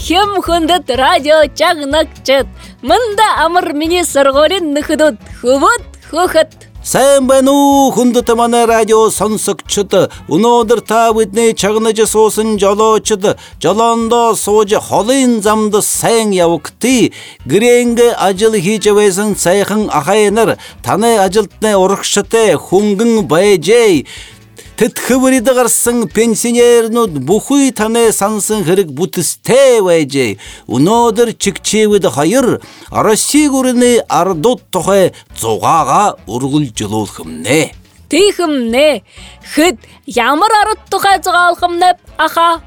хем хундат радио чагнакчет. Мында амыр мини сыргорин нөхөдөт. Хуват хөхөт. Сайн байна уу хүндэт манай радио сонсогчид. Өнөөдөр та бидний чагнаж суусан жолоочд жолоондоо сууж холын замд сайн явагтыг гэрэнгэ ажил хийж байсан сайхан ахай нар таны ажилтны урагштай хөнгөн байжээ. Тэтгэврид гарсан пенсионернууд бүхий таны сансан хэрэг бүтстэй байжээ. Өнөөдөр чигчээвэд хоёр Росси гүрний ардууд тухай зугаага үргэлжлүүлэх юмнэ. Тийхэмнэ. Хэд ямар ард тухай зугаалах юмнэ аха?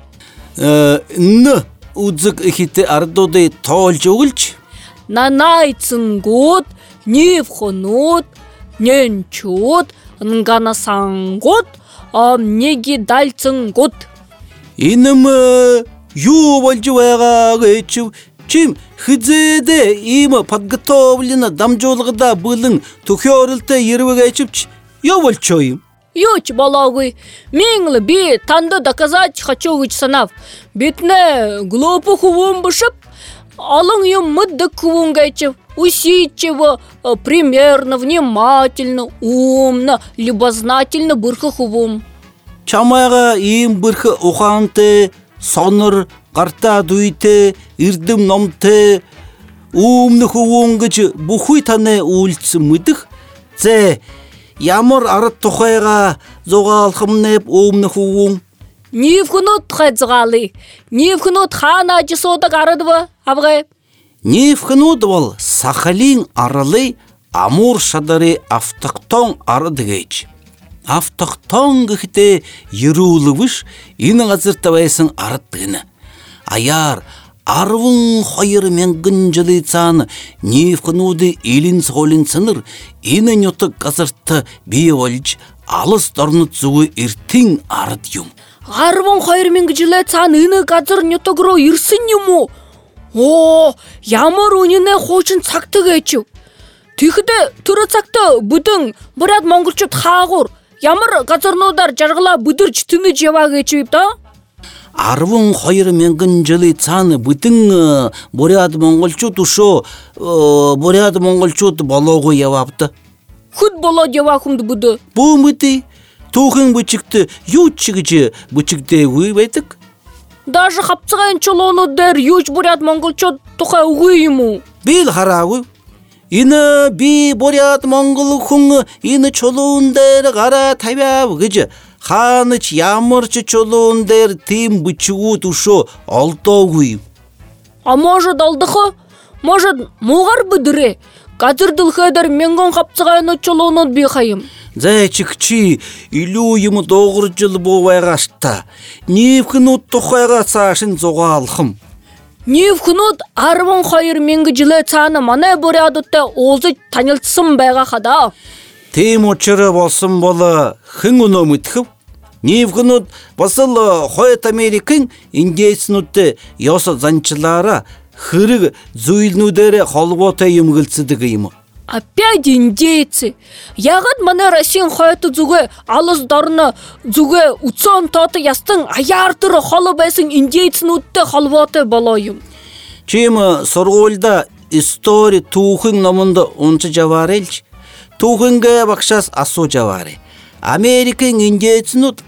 Үзэг ихтэй ардуудыг тоолж өгөлч. Нанайцэнгууд, нивхнууд, нэнчүүд, нганасангууд, неги дальцэнгууд. Энэ юу болж байгаа гэж чим хизээдэ ийм подготовлено дамжуулгада бүлэн төхөөрөлтөй ервэгчвч юу болчоо юм? Юу ч болоогүй. Минь би танд доказать хочу гэж санав. Биднэ глупый хувун бишп олон юм мэддэг хувун гэж усидчиво, примерно, внимательно, умно, любознательно бырхы хувум. Чамайга ийм бырхы ухаантай, сонор, гартаа дүйтэй, эрдэм номтой, умны хувун гэж бүхий таны үйлдсэн мэдэх. Зэ ямар ард тухайга зугаалах юмнэ умны хувун? Нивхнууд тухай зугаалъя. Нивхнууд хаана ажисуудаг ардва авгай. Нивхнууд бол Сахалин арлын Амур шадарын автохтон ард гэж. Автохтон гэхдээ ерөөлөг биш, энэ газарт байсан ард гэнэ. Аяар 12,000 жилийн цаана нивхнуудын элен цолын цэнэр энэ нутаг газарт бий болж алс дорнод зүгөө эртэн ард юм. 12,000 жилийн цаана энэ газар нутаг руу ирсэн юм уу? Оо, ямар үнэнэ хуучин цагт гэж. Тэгэхдээ тэр цагт бүдэн буряд монголчууд хаагур ямар газарнуудаар жаргалаа бүдэрж тэнэж яваа гэж юм да? 12,000 жилийн цаана бүдэн буряд монголчууд өшөө буряд монголчууд болоогүй яваавда. Хөд болоод яваа хүнд бүдэ. Бүүмэдий түүхэн бүчигт юу ч гэж бүчигдээгүй байдаг. Даже хавцгаан чулуунууд дээр юуч буряд монголчууд тухай үгүй юм уу? Би л хараагүй. Энэ би буряд монгол хүн энэ чулуун дээр гараа тавиав гэж хаанач ямар ч чулуун дээр тийм бүчгүүд өшөө олдоогүй. А может олдохо? Может муугар бүдрэ? Газар дэлхийдэр мянган хавцгаан чулуунууд би хаям. Зайчигчи илүү юм доогорж л буу байгаас та. Нивхнууд тухайга цаашин зугаалхам. Нивхнууд 12,000 жилийн цаана манай бурядуудтай уулзаж танилцсан байгаа хадаа. Тийм учраас болсон бол хэн өнөө мэдхэв? Нивхнууд бас л Хойд Америкийн индейцнуудтай ёс занчлаараа хэрэг зүйлнүүдээр холбоотой юм гэлцдэг юм. Опять индейцы. Ягад манай Российн хойд зүгээ алс дорно зүгээ үцэн тот ястан аяар төр хол байсан индейцнүүдтэй холбоотой болоо юм. Чим сургуульда истори түүхэн номонд уншиж аваарэлж түүхэнгээ багшаас асууж аваарэ. Америкийн индейцнүүд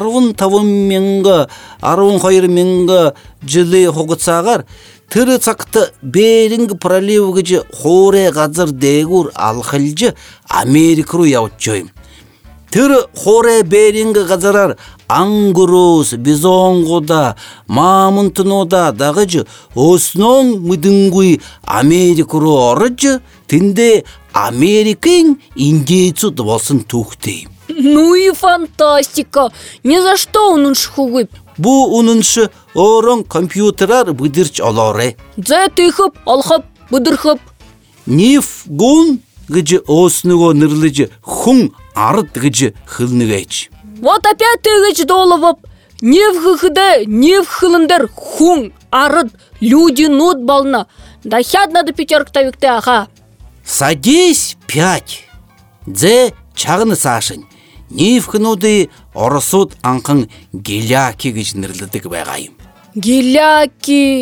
12,000 жилийн хугацаагаар тэр цагт Беринг пролив гэж хуурай газар дээгүүр алхалж Америк руу явж юм. Тэр хуурай Беринг газараар ангурус, бизонгуда, мамонтнуудаа дагаж өснөн мэдэнгүй Америк руу орж тэндээ Америкийн индейцүүд болсон түүхтэй. Ну и фантастика. Ни за что уншихугүй. Бу унш орон компьютераар бүдэрч олоорэ. Зэ тэхэп олхоп бүдэрхэп. Нивгун гэж өөснөгөө нэрлэж хүн ард гэж хэлнэгэж. Вот опять тэгэж дуулав. Нивхэхдэ нивхлэндэр хүн ард люди нуд болно. Дахиад надо пятерка тавиктэй аха. Садись 5. Зэ чагна цаашин. Нивхнуудын оросууд анхан гиляки гэж нэрлэдэг байгаа юм. Гиляки.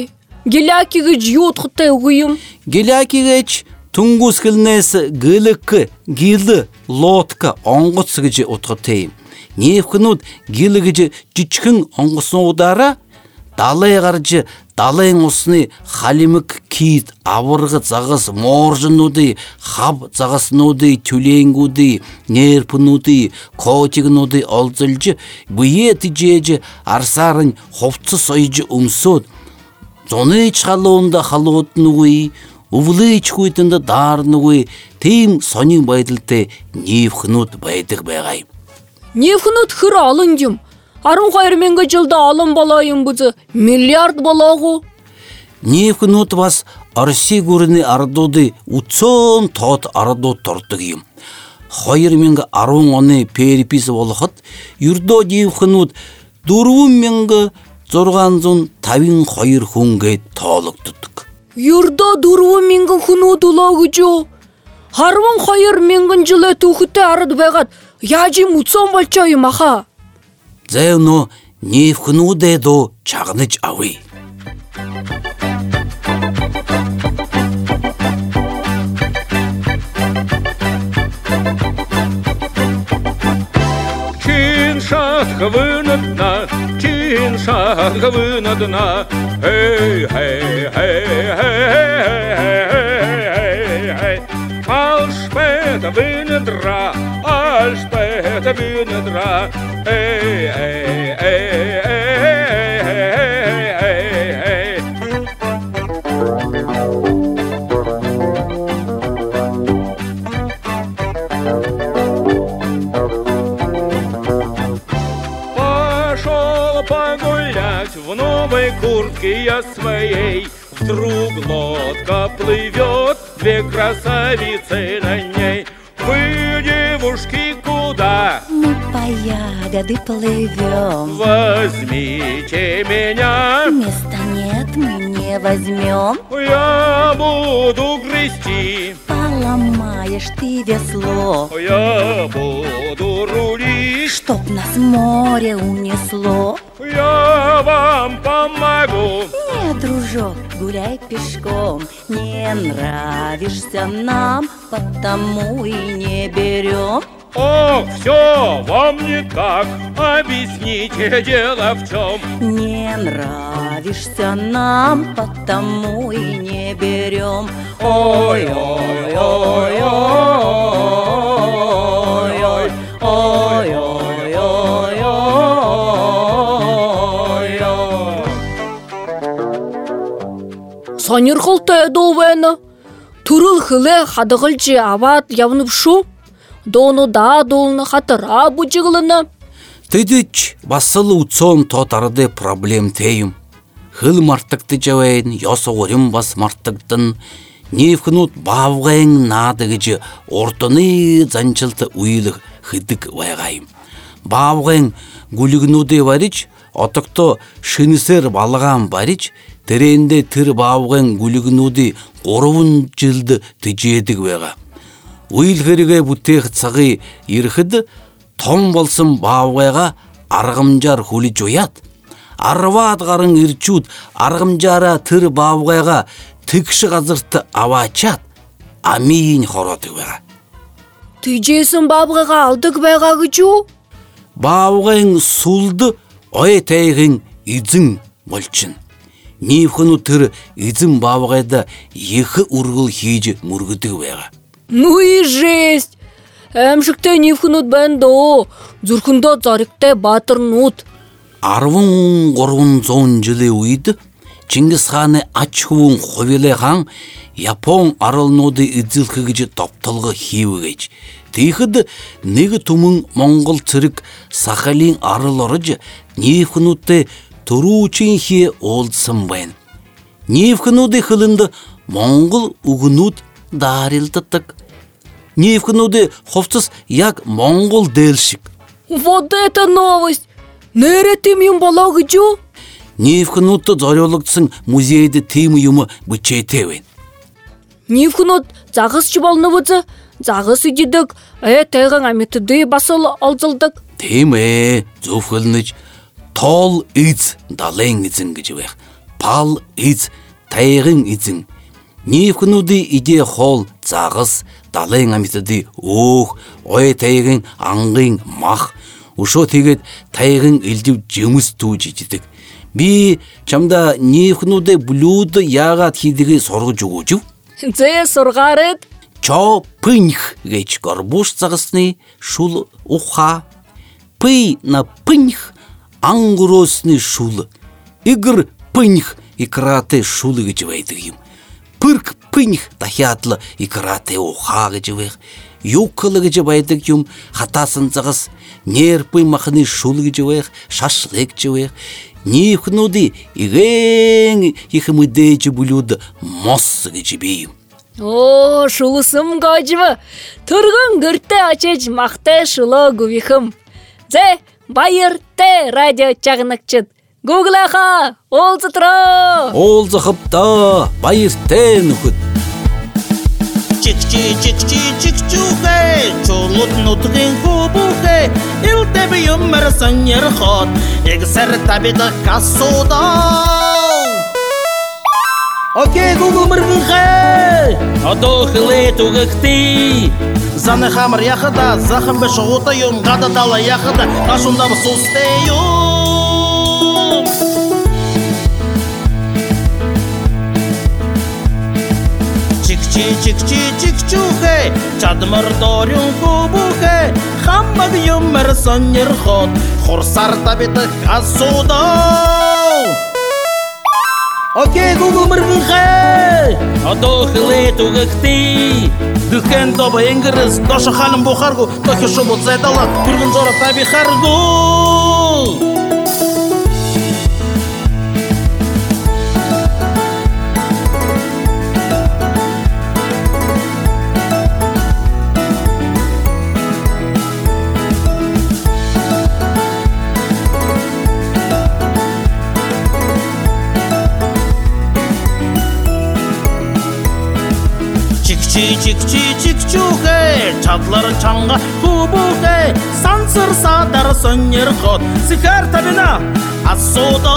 Геляки гыч ютхты угуюм. Геляки гыч тунгус кылнес гылыкы, гилы, лотка, оңгыц гыч утхытейм. Нефхнут гилы гыч жичкин оңгысын удара, далай гаржы, далайын осыны халимык кит, авырғы зағыз моржынуды, хаб зағысынуды, түленгуды, нерпынуды, котигнуды олзылжы, бұйеті жежі, арсарын хофты сойжы ұмсуд. Зоны чхалуында халуытнуы, увлы чхуйтында дарнуы, тейм сонин байдылты нефхнут байдық байгай. Нефхнут хыр алындым. Арын қайырменгі жылда алым балайым бұзы миллиард балағу. Нефхнут вас арси көріне ардуды ұтсон тот арду тортығым. Қайырменгі арун оны переписі болықыт, юрдо нефхнут дұруымменгі зорғанзын тавин қайыр хүнге толық тұттық. Юрдо дұруымменгі хүнуд ұлағы жо. Харван қайырменгін жылы тұхыты арыды байғат, яжим ұтсон балчайым аха. Зәуну нефхнуде до чағыныч ауы. Чин шатқа вынадна, чин шатқа вынадна. Эй, эй, эй, эй, эй. Алшпета вынадра, алшпета вынадра. Эй, эй, эй, эй, эй, эй. Пошел погулять в новой куртке я своей. Вдруг лодка плывет, две красавицы на ней. Вы, девушки, куда? Мы по ягоды плывем. Возьмите меня. Места нет, мы не возьмем. Я буду грести. Поломаешь ты весло. Я буду рулить. Чтоб нас море унесло. Я вам помогу. Нет, дружок, гуляй пешком. Не нравишься нам, потому и не берем. Ох, все вам не так. Объясните, дело в чем. Не нравишься нам, потому и не берем. Ой, ой, ой, ой, ой, ой, ой, ой. Санир қылты довені. Турыл хылы хадығылчы ават явынып шу. Дону да долны хатыра бұжығылыны. Тыдыч басылы ұтсон тотарды проблем тейім. Хыл мартықты жауайын, ясы орым бас мартықтын. Нефхнут бавғайын надығычы ортыны занчылты уйлық хыдық вайғайым. Бавғайын гүлігінуде варыч, отықты шынысыр балыған барыч, тіренде тір бавғайын гүлігінуде қорывын жылды тіжедік вайға. Уйл херге бұттеқ цағы ирхыды, том болсын бавғайға арғымжар хулі жоят. Арват ғарын ирчуд, арғымжара тір бавғайға тікші қазыртты авачат. Амин хороты вайға. Түйжесін бабғаға алдық байға күчу? Бавғайың сулды, ой тәйгін изің болчын. Нефхыну тір изің бавғайда ехі урғыл хейжі мұргыды вайға. Ну и жесть! Әмшікте нефхнут бәнді, зүркінді зарикте батырнут. Арвын ғорвын зон жылы уйды, Чингисханы ачхуын ховеле хан, Япон арылнуды идзілкігіжі топтылғы хивігеч. Тейхіді негі тумын Моңғол цирик Сахалин арылырыжы нефхнутты тұру үшін хе олдсын бәйін. Нефхнуды хылынды Моңғол угынут дарилдыттық. Нефхнуды ховсыз як Моңғол делшік. Вот это новость! Нәретім ем балағы жо? Нефхнутты зориолықсын музейді тем ұйымы бүчетеуін. Нефхнут зағыз чыбалны бұзы, зағыз үдедік, тәйған әметіді басыл алзылдық. Теме, зуфылныч, тол иц дален ицин гыжывэх, пал иц тайгын изин. Нифкнуды иде хол загыс, далын амитады ох, ой тайгын аңгын мах. Ушо тэгээд тайгын элдив жемүс тууж ижидик. Би чамда нифкнуды блюдо ягаад хийдгийг сургаж өгөөж. Зэ сургарыд. Чо пынх гэж горбуш загасны шул уха. Пый на пынх ангуросны шул. Игр пынх икраты шулы гэж байдаг юм. Пырк пынх дахиатлы икраты уха гэж байх. Юккалы гэж байдаг юм. Хатасын загас нерпый махны шул гэж байх. Шашлык гэж байх. Нифкнуды иген их мүдэж блюдо мос гэж бийм. О, шулысым гажывы. Тұрғын гүртті ачыч мақты шулы гүвихым. Зе, байырты радио чағынықчыд. Гуглаха, олзы тұра. Олзы қыпта, байырты нүхіт. Чик-чик-чик-чик-чик-чуге, чулут нутгин хубуге, илтеби юммер саньер ход, эгсер табида кассуда. Окей, Google мыргынхэ, адохылы тугыкты, заны хамыр яхыда, захым бі шығута юм, ғада дала яхыда, қашында бы сустею. Чик-чик-чик-чик-чуге, чадмыр дорюн хубуге, хаммаг юммер саньер ход, хурсар табида кассуда. Окей, Google мыргынхэ, адохылы тугыкты, дүкен доба энгіріз, дошы халым бұхаргу, тохи шубут зайдалат, түргін жора таби харгу. Чик-чик-чик-чуге, чадлар чанга хубуге, сансыр садар сөнер ход, сихар табина ассуда.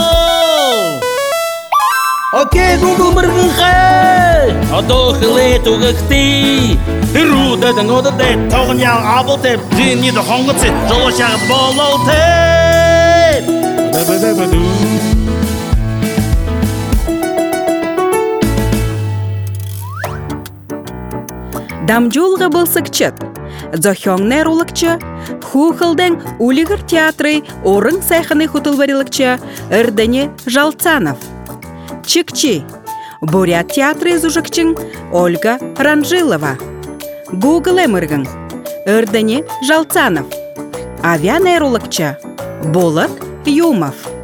Окей, Google мыргынхэ, адохылы тугыкты, ирудедің одыды, тоғын яң абыл теп, дүйінеді хоңғытсы, жолы шағыт болау теп. Дамжулғы бұлсықчыд. Зохёңнер улықчы, хухылдың улигір театры орын сайханы хутылварилықчы Ырдыне Жалцанов. Чикчи. Бурят театры зужықчың Ольга Ранжилова. Google эміргің Ырдыне Жалцанов. Авианер улықчы Болат Юмов.